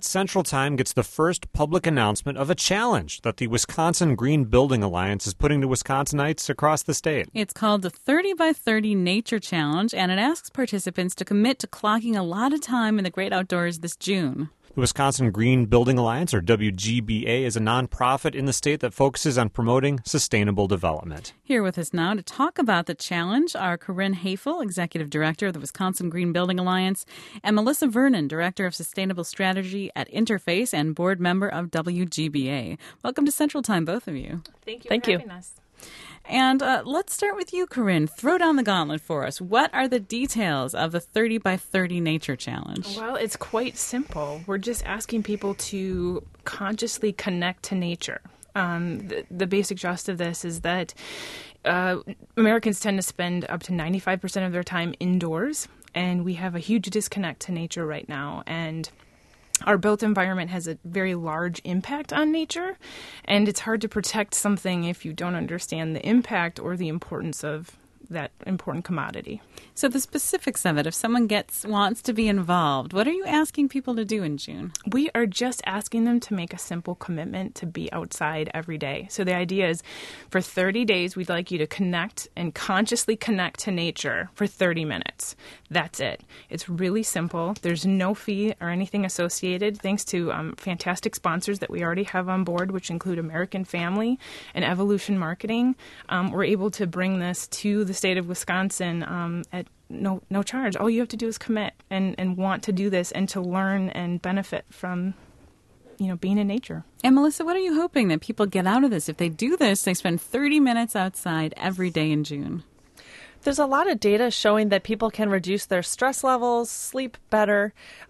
Central Time gets the first public announcement of a challenge that the Wisconsin Green Building Alliance is putting to Wisconsinites across the state. It's called the 30 by 30 Nature Challenge, and it asks participants to commit to clocking a lot of time in the great outdoors this June. The Wisconsin Green Building Alliance, or WGBA, is a nonprofit in the state that focuses on promoting sustainable development. Here with us now to talk about the challenge are Corinne Hafel, Executive Director of the Wisconsin Green Building Alliance, and Melissa Vernon, Director of Sustainable Strategy at Interface and board member of WGBA. Welcome to Central Time, both of you. Thank you for having us. And let's start with you, Corinne. Throw down the gauntlet for us. What are the details of the 30 by 30 Nature Challenge? Well, it's quite simple. We're just asking people to consciously connect to nature. The basic gist of this is that Americans tend to spend up to 95% of their time indoors, and we have a huge disconnect to nature right now. And our built environment has a very large impact on nature, and it's hard to protect something if you don't understand the impact or the importance of that important commodity. So the specifics of it, if someone wants to be involved, what are you asking people to do in June? We are just asking them to make a simple commitment to be outside every day. So the idea is for 30 days, we'd like you to connect and consciously connect to nature for 30 minutes. That's it. It's really simple. There's no fee or anything associated, thanks to fantastic sponsors that we already have on board, which include American Family and Evolution Marketing. We're able to bring this to the state of Wisconsin at no charge. All you have to do is commit and want to do this and to learn and benefit from, being in nature. And Melissa, what are you hoping that people get out of this? If they do this, they spend 30 minutes outside every day in June. There's a lot of data showing that people can reduce their stress levels, sleep better.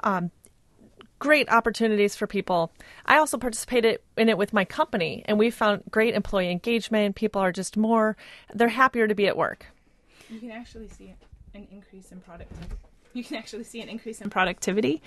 Great opportunities for people. I also participated in it with my company, and we found great employee engagement. People are just they're happier to be at work. You can actually see an increase in productivity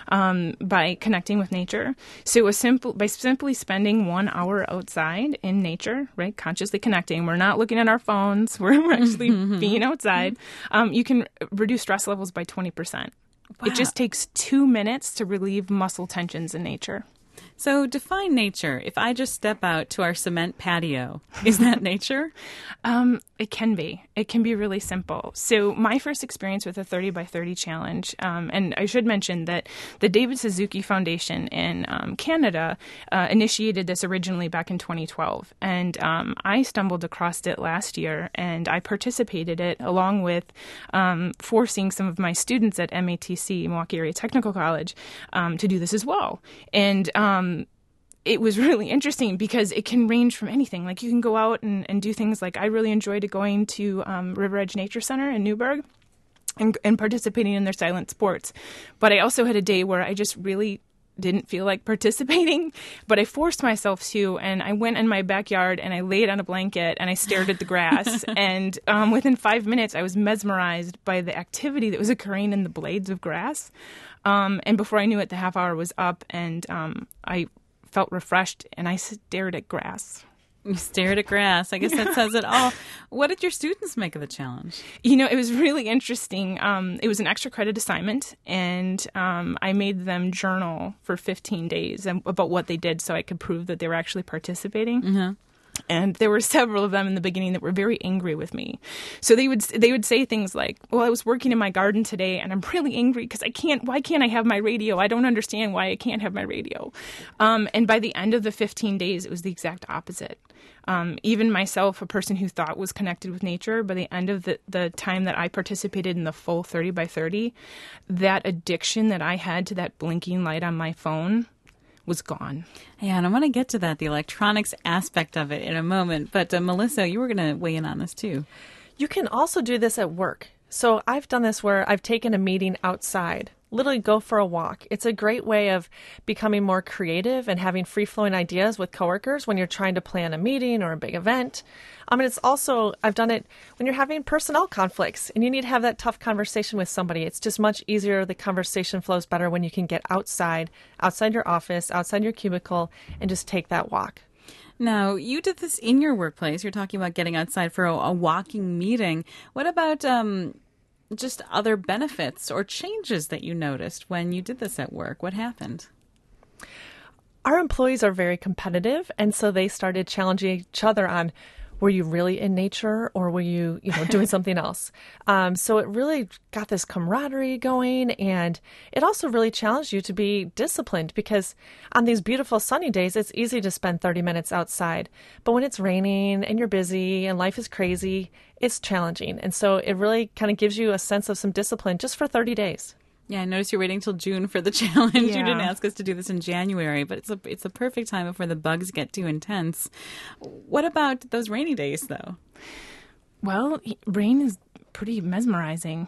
by connecting with nature. So it was by simply spending 1 hour outside in nature, right? Consciously connecting. We're not looking at our phones. We're actually being outside. You can reduce stress levels by 20%. Wow. It just takes 2 minutes to relieve muscle tensions in nature. So define nature. If I just step out to our cement patio, is that nature? It can be. It can be really simple. So my first experience with the 30 by 30 challenge, and I should mention that the David Suzuki Foundation in Canada initiated this originally back in 2012. And I stumbled across it last year, and I participated in it along with forcing some of my students at MATC, Milwaukee Area Technical College, to do this as well. And it was really interesting because it can range from anything. Like you can go out and do things like I really enjoyed going to River Edge Nature Center in Newburgh and participating in their silent sports. But I also had a day where I just really didn't feel like participating, but I forced myself to, and I went in my backyard and I laid on a blanket and I stared at the grass. And within 5 minutes, I was mesmerized by the activity that was occurring in the blades of grass. And before I knew it, the half hour was up, and I felt refreshed, and I stared at grass. You stared at grass. I guess that says it all. What did your students make of the challenge? It was really interesting. It was an extra credit assignment, and I made them journal for 15 days about what they did so I could prove that they were actually participating. Mm-hmm. And there were several of them in the beginning that were very angry with me. So they would say things like, well, I was working in my garden today and I'm really angry because why can't I have my radio? I don't understand why I can't have my radio. And by the end of the 15 days, it was the exact opposite. Even myself, a person who thought was connected with nature, by the end of the time that I participated in the full 30 by 30, that addiction that I had to that blinking light on my phone was gone. Yeah, and I want to get to that, the electronics aspect of it in a moment. But Melissa, you were going to weigh in on this too. You can also do this at work. So I've done this where I've taken a meeting outside. Literally go for a walk. It's a great way of becoming more creative and having free-flowing ideas with coworkers when you're trying to plan a meeting or a big event. And it's also, I've done it when you're having personnel conflicts and you need to have that tough conversation with somebody. It's just much easier. The conversation flows better when you can get outside your office, outside your cubicle, and just take that walk. Now, you did this in your workplace. You're talking about getting outside for a walking meeting. What about just other benefits or changes that you noticed when you did this at work? What happened? Our employees are very competitive, and so they started challenging each other on, were you really in nature or were you, doing something else? So it really got this camaraderie going, and it also really challenged you to be disciplined, because on these beautiful sunny days, it's easy to spend 30 minutes outside. But when it's raining and you're busy and life is crazy, it's challenging. And so it really kind of gives you a sense of some discipline just for 30 days. Yeah, I noticed you're waiting till June for the challenge. Yeah. You didn't ask us to do this in January, but it's a perfect time before the bugs get too intense. What about those rainy days, though? Well, rain is pretty mesmerizing.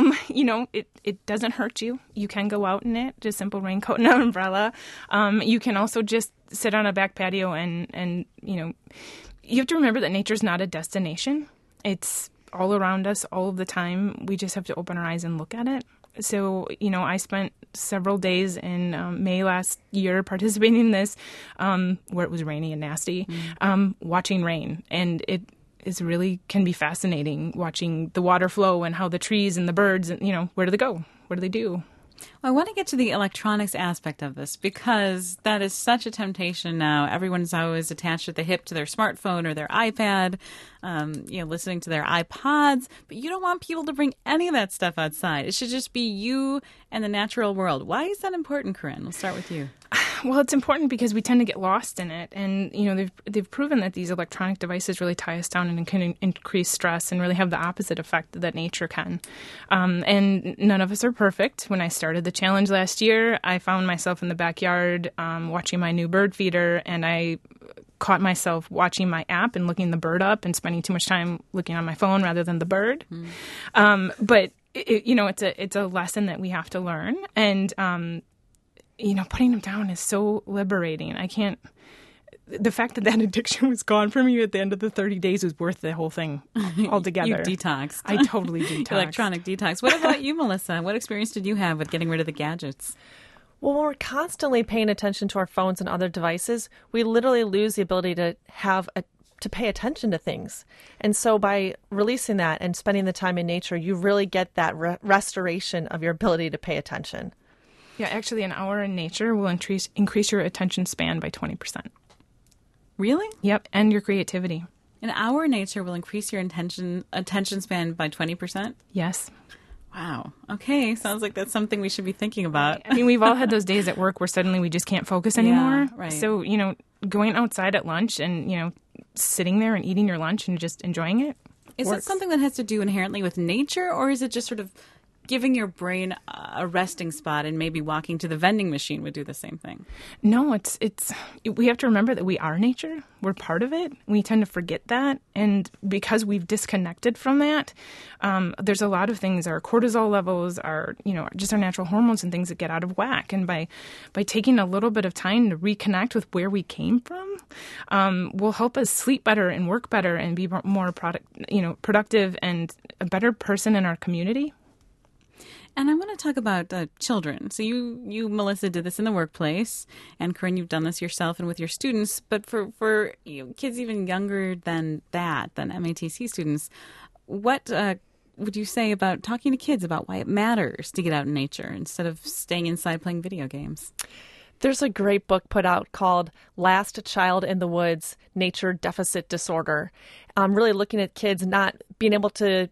It doesn't hurt you. You can go out in it, just simple raincoat and an umbrella. You can also just sit on a back patio and you have to remember that nature's not a destination. It's all around us all of the time. We just have to open our eyes and look at it. So, I spent several days in May last year participating in this, where it was rainy and nasty, watching rain. And it is really can be fascinating watching the water flow and how the trees and the birds, and, where do they go? What do they do? I want to get to the electronics aspect of this, because that is such a temptation now. Everyone's always attached at the hip to their smartphone or their iPad, listening to their iPods. But you don't want people to bring any of that stuff outside. It should just be you and the natural world. Why is that important, Corinne? We'll start with you. Well, it's important because we tend to get lost in it. And, they've proven that these electronic devices really tie us down and can increase stress and really have the opposite effect that nature can. And none of us are perfect. When I started the challenge last year, I found myself in the backyard watching my new bird feeder, and I caught myself watching my app and looking the bird up and spending too much time looking on my phone rather than the bird. But, it's a lesson that we have to learn. And, putting them down is so liberating. The fact that addiction was gone from you at the end of the 30 days was worth the whole thing altogether. You detoxed. I totally detoxed. Electronic detox. What about you, Melissa? What experience did you have with getting rid of the gadgets? Well, when we're constantly paying attention to our phones and other devices, we literally lose the ability to pay attention to things. And so by releasing that and spending the time in nature, you really get that restoration of your ability to pay attention. Yeah, actually, an hour in nature will increase your attention span by 20%. Really? Yep, and your creativity. An hour in nature will increase your attention span by 20%? Yes. Wow. Okay, sounds like that's something we should be thinking about. I mean, we've all had those days at work where suddenly we just can't focus anymore. Yeah, right. So, going outside at lunch and, sitting there and eating your lunch and just enjoying it Is works. it something that has to do inherently with nature, or is it just sort of giving your brain a resting spot, and maybe walking to the vending machine would do the same thing? No, it's we have to remember that we are nature. We're part of it. We tend to forget that. And because we've disconnected from that, there's a lot of things, our cortisol levels, our, just our natural hormones and things that get out of whack. And by taking a little bit of time to reconnect with where we came from, will help us sleep better and work better and be more productive and a better person in our community. And I want to talk about children. So you, Melissa, did this in the workplace, and Corinne, you've done this yourself and with your students. But for kids even younger than MATC students, what would you say about talking to kids about why it matters to get out in nature instead of staying inside playing video games? There's a great book put out called Last Child in the Woods, Nature Deficit Disorder. Really looking at kids not being able to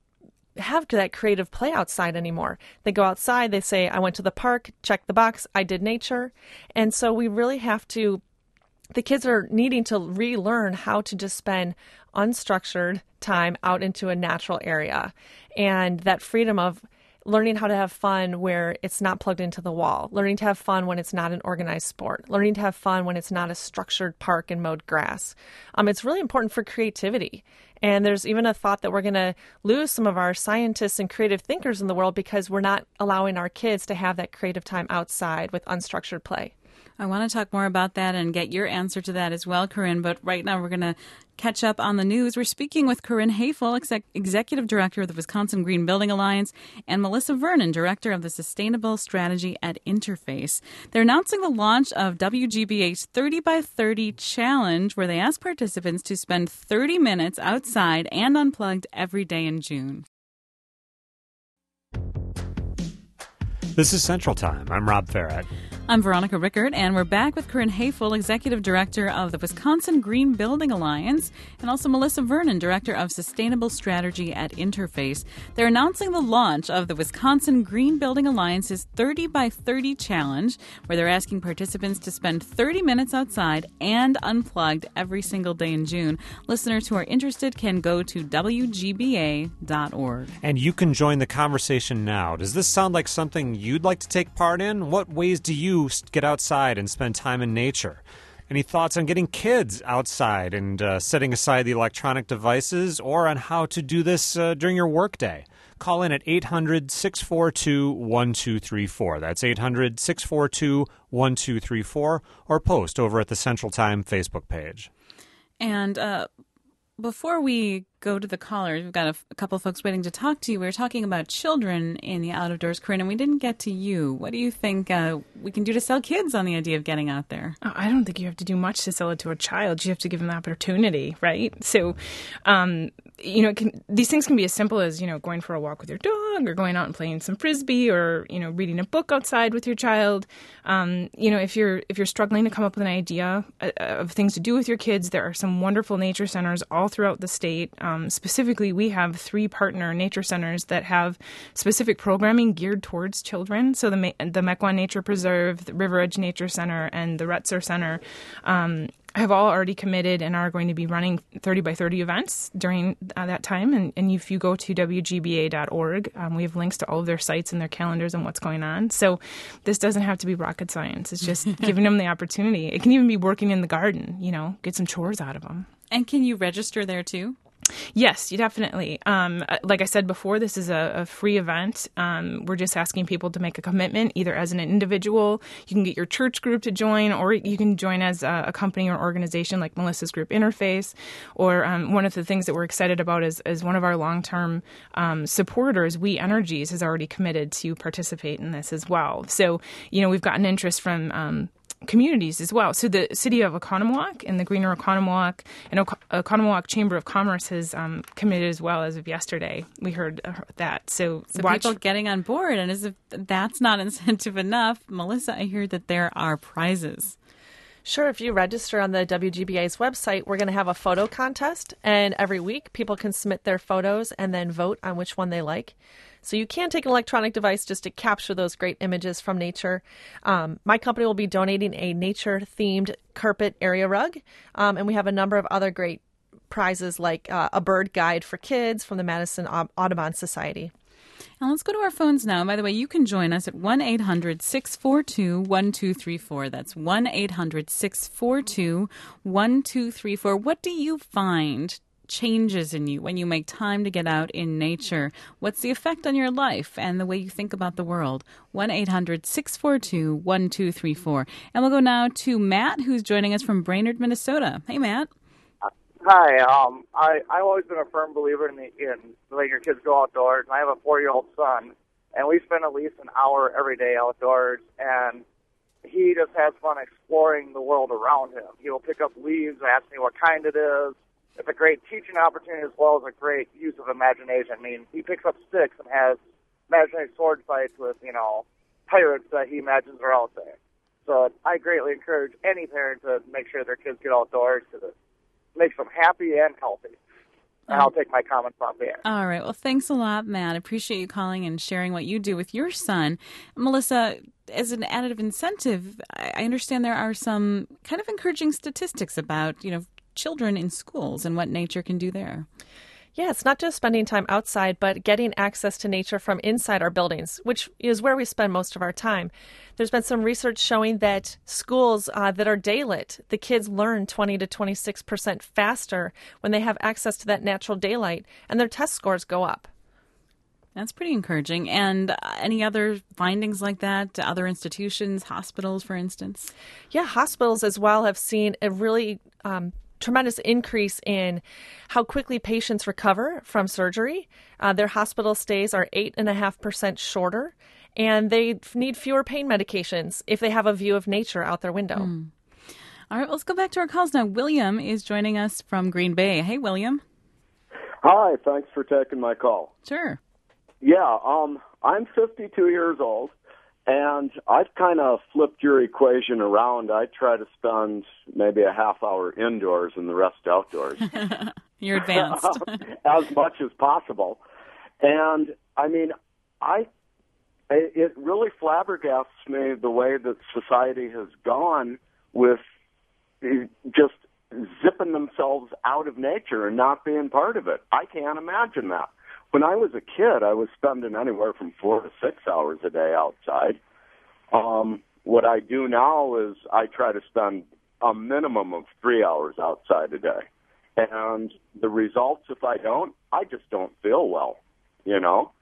have that creative play outside anymore. They go outside, they say, I went to the park, check the box, I did nature. And so we really have to, the kids are needing to relearn how to just spend unstructured time out into a natural area. And that freedom of learning how to have fun where it's not plugged into the wall, learning to have fun when it's not an organized sport, learning to have fun when it's not a structured park and mowed grass. It's really important for creativity. And there's even a thought that we're going to lose some of our scientists and creative thinkers in the world because we're not allowing our kids to have that creative time outside with unstructured play. I want to talk more about that and get your answer to that as well, Corinne. But right now we're going to catch up on the news. We're speaking with Corinne Hafel, Executive Director of the Wisconsin Green Building Alliance, and Melissa Vernon, Director of the Sustainable Strategy at Interface. They're announcing the launch of WGBH's 30 by 30 Challenge, where they ask participants to spend 30 minutes outside and unplugged every day in June. This is Central Time. I'm Rob Farrett. I'm Veronica Rickert, and we're back with Corinne Hayfel, Executive Director of the Wisconsin Green Building Alliance, and also Melissa Vernon, Director of Sustainable Strategy at Interface. They're announcing the launch of the Wisconsin Green Building Alliance's 30 by 30 Challenge, where they're asking participants to spend 30 minutes outside and unplugged every single day in June. Listeners who are interested can go to WGBA.org. And you can join the conversation now. Does this sound like something you'd like to take part in? What ways do you get outside and spend time in nature? Any thoughts on getting kids outside and setting aside the electronic devices, or on how to do this during your workday? Call in at 800-642-1234. That's 800-642-1234, or post over at the Central Time Facebook page. And before we go to the callers, we've got a couple of folks waiting to talk to you. We were talking about children in the out of doors, Corinne, and we didn't get to you. What do you think we can do to sell kids on the idea of getting out there? Oh, I don't think you have to do much to sell it to a child. You have to give them the opportunity, right? So, these things can be as simple as, going for a walk with your dog, or going out and playing some Frisbee, or, reading a book outside with your child. If you're struggling to come up with an idea of things to do with your kids, there are some wonderful nature centers all throughout the state. Specifically, we have 3 partner nature centers that have specific programming geared towards children. So the Mequon Nature Preserve, the River Edge Nature Center, and the Retzer Center have all already committed and are going to be running 30 by 30 events during that time. And if you go to WGBA.org, we have links to all of their sites and their calendars and what's going on. So this doesn't have to be rocket science. It's just giving them the opportunity. It can even be working in the garden, get some chores out of them. And can you register there too? Yes, you definitely. Like I said before, this is a free event. We're just asking people to make a commitment, either as an individual. You can get your church group to join, or you can join as a company or organization like Melissa's group Interface. Or one of the things that we're excited about is one of our long-term supporters, We Energies, has already committed to participate in this as well. So, we've gotten interest from communities as well. So the city of Oconomowoc and the Greener Oconomowoc and Oconomowoc Chamber of Commerce has committed as well as of yesterday. We heard that. So people getting on board. And as if that's not incentive enough, Melissa, I hear that there are prizes. Sure. If you register on the WGBA's website, we're going to have a photo contest. And every week, people can submit their photos and then vote on which one they like. So you can take an electronic device just to capture those great images from nature. My company will be donating a nature-themed carpet area rug. And we have a number of other great prizes like a bird guide for kids from the Madison Audubon Society. Now let's go to our phones now. By the way, you can join us at 1-800-642-1234. That's 1-800-642-1234. What do you find changes in you when you make time to get out in nature? What's the effect on your life and the way you think about the world? 1-800-642-1234. And we'll go now to Matt, who's joining us from Brainerd, Minnesota. Hey, Matt. Hi. I've always been a firm believer in letting your kids go outdoors. And I have a 4-year-old son, and we spend at least an hour every day outdoors, and he just has fun exploring the world around him. He will pick up leaves and ask me what kind it is. It's a great teaching opportunity as well as a great use of imagination. I mean, he picks up sticks and has imaginary sword fights with, pirates that he imagines are out there. So I greatly encourage any parent to make sure their kids get outdoors because it makes them happy and healthy. And I'll take my comments off the air. All right. Well, thanks a lot, Matt. I appreciate you calling and sharing what you do with your son. Melissa, as an additive incentive, I understand there are some kind of encouraging statistics about, children in schools and what nature can do there. Yeah, it's not just spending time outside, but getting access to nature from inside our buildings, which is where we spend most of our time. There's been some research showing that schools that are daylit, the kids learn 20 to 26% faster when they have access to that natural daylight, and their test scores go up. That's pretty encouraging. And any other findings like that? Other institutions, hospitals, for instance? Yeah, hospitals as well have seen a really tremendous increase in how quickly patients recover from surgery. Their hospital stays are 8.5% shorter, and they need fewer pain medications if they have a view of nature out their window. All right, let's go back to our calls now. William is joining us from Green Bay. Hey, William. Hi, thanks for taking my call. Sure. Yeah, I'm 52 years old, And I've kind of flipped your equation around. I try to spend maybe a half hour indoors and the rest outdoors. You're advanced. As much as possible. And, I mean, it really flabbergasts me the way that society has gone with just zipping themselves out of nature and not being part of it. I can't imagine that. When I was a kid, I was spending anywhere from 4 to 6 hours a day outside. What I do now is I try to spend a minimum of 3 hours outside a day. And the results, if I don't, I just don't feel well. You know,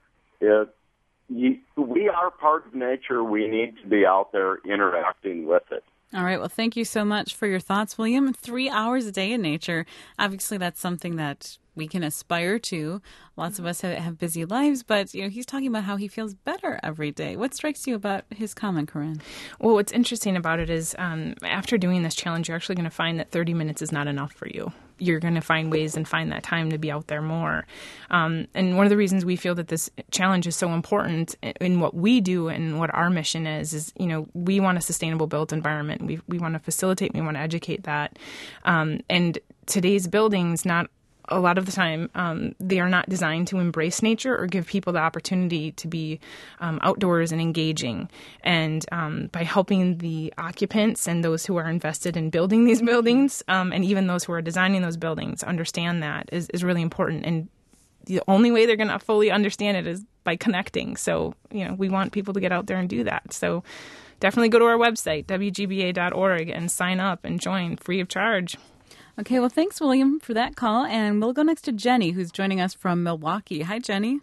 we are part of nature. We need to be out there interacting with it. All right. Well, thank you so much for your thoughts, William. 3 hours a day in nature. Obviously, that's something that we can aspire to. Lots of us have busy lives, but he's talking about how he feels better every day. What strikes you about his comment, Corinne? Well, what's interesting about it is after doing this challenge, you're actually going to find that 30 minutes is not enough for you. You're going to find ways and find that time to be out there more. And one of the reasons we feel that this challenge is so important in what we do and what our mission is, we want a sustainable built environment. We want to facilitate, we want to educate that. And today's buildings, not a lot of the time, they are not designed to embrace nature or give people the opportunity to be outdoors and engaging. And by helping the occupants and those who are invested in building these buildings, and even those who are designing those buildings, understand that is really important. And the only way they're going to fully understand it is by connecting. So, we want people to get out there and do that. So definitely go to our website, wgba.org, and sign up and join free of charge. Okay, well, thanks, William, for that call. And we'll go next to Jenny, who's joining us from Milwaukee. Hi, Jenny.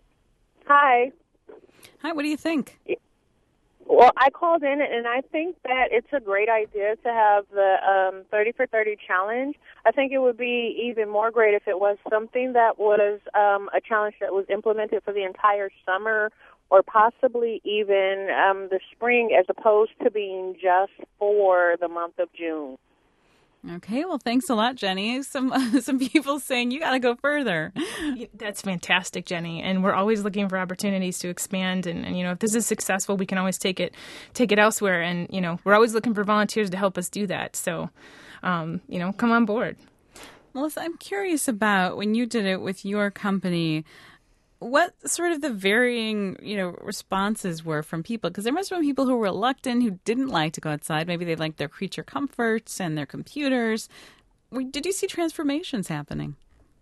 Hi. Hi, what do you think? Well, I called in, and I think that it's a great idea to have the 30 for 30 challenge. I think it would be even more great if it was something that was a challenge that was implemented for the entire summer or possibly even the spring, as opposed to being just for the month of June. Okay, well, thanks a lot, Jenny. Some people saying you got to go further. That's fantastic, Jenny. And we're always looking for opportunities to expand. And if this is successful, we can always take it elsewhere. And, we're always looking for volunteers to help us do that. So, come on board. Melissa, I'm curious about when you did it with your company, what sort of the varying, responses were from people? Because there must have been people who were reluctant, who didn't like to go outside. Maybe they liked their creature comforts and their computers. Did you see transformations happening?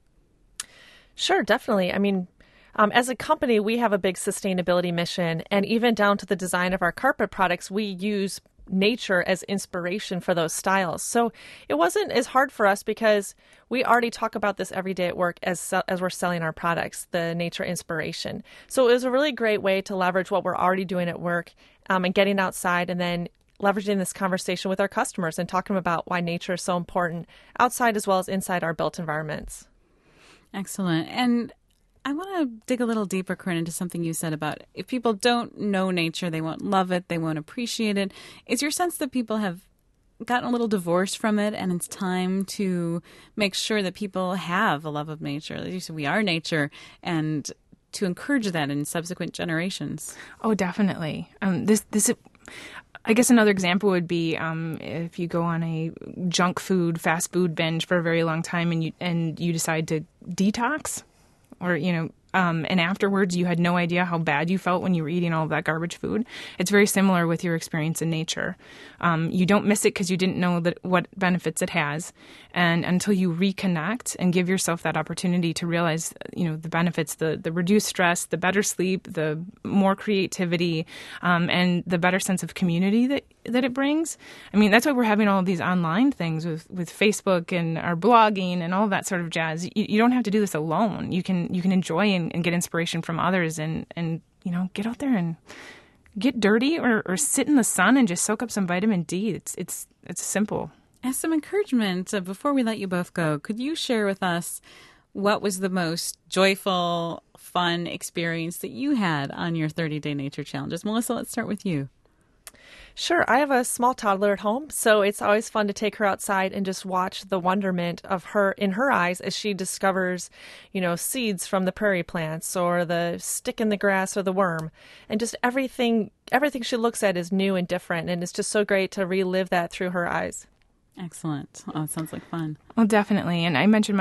Sure, definitely. I mean, as a company, we have a big sustainability mission, and even down to the design of our carpet products, we use nature as inspiration for those styles. So it wasn't as hard for us because we already talk about this every day at work as we're selling our products, the nature inspiration. So it was a really great way to leverage what we're already doing at work and getting outside, and then leveraging this conversation with our customers and talking about why nature is so important outside as well as inside our built environments. Excellent. And I want to dig a little deeper, Corinne, into something you said about if people don't know nature, they won't love it, they won't appreciate it. Is your sense that people have gotten a little divorced from it and it's time to make sure that people have a love of nature? As you said, we are nature, and to encourage that in subsequent generations. Oh, definitely. I guess another example would be if you go on a junk food, fast food binge for a very long time and you decide to detox. Or, and afterwards you had no idea how bad you felt when you were eating all of that garbage food. It's very similar with your experience in nature. You don't miss it because you didn't know what benefits it has. And until you reconnect and give yourself that opportunity to realize, the benefits, the reduced stress, the better sleep, the more creativity, and the better sense of community that it brings. I mean, that's why we're having all of these online things with Facebook and our blogging and all of that sort of jazz. You don't have to do this alone. You can enjoy and get inspiration from others and get out there and get dirty or sit in the sun and just soak up some vitamin D. It's simple. As some encouragement, before we let you both go, could you share with us what was the most joyful, fun experience that you had on your 30-day nature challenges? Melissa, let's start with you. Sure. I have a small toddler at home, so it's always fun to take her outside and just watch the wonderment of her in her eyes as she discovers, seeds from the prairie plants or the stick in the grass or the worm. And just everything she looks at is new and different, and it's just so great to relive that through her eyes. Excellent. Oh, it sounds like fun. Well, definitely. And I mentioned my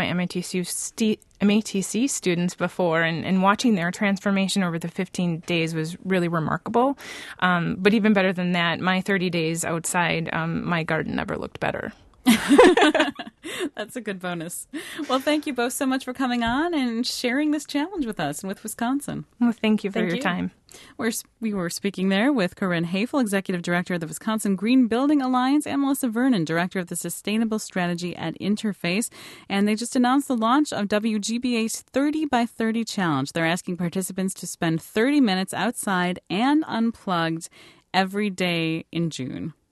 MATC students before, and watching their transformation over the 15 days was really remarkable. But even better than that, my 30 days outside, my garden never looked better. That's a good bonus. Well, thank you both so much for coming on and sharing this challenge with us and with Wisconsin. Well, thank you for your time. We were speaking there with Corinne Hafel, Executive Director of the Wisconsin Green Building Alliance, and Melissa Vernon, Director of the Sustainable Strategy at Interface. And they just announced the launch of WGBA's 30 by 30 Challenge. They're asking participants to spend 30 minutes outside and unplugged every day in June.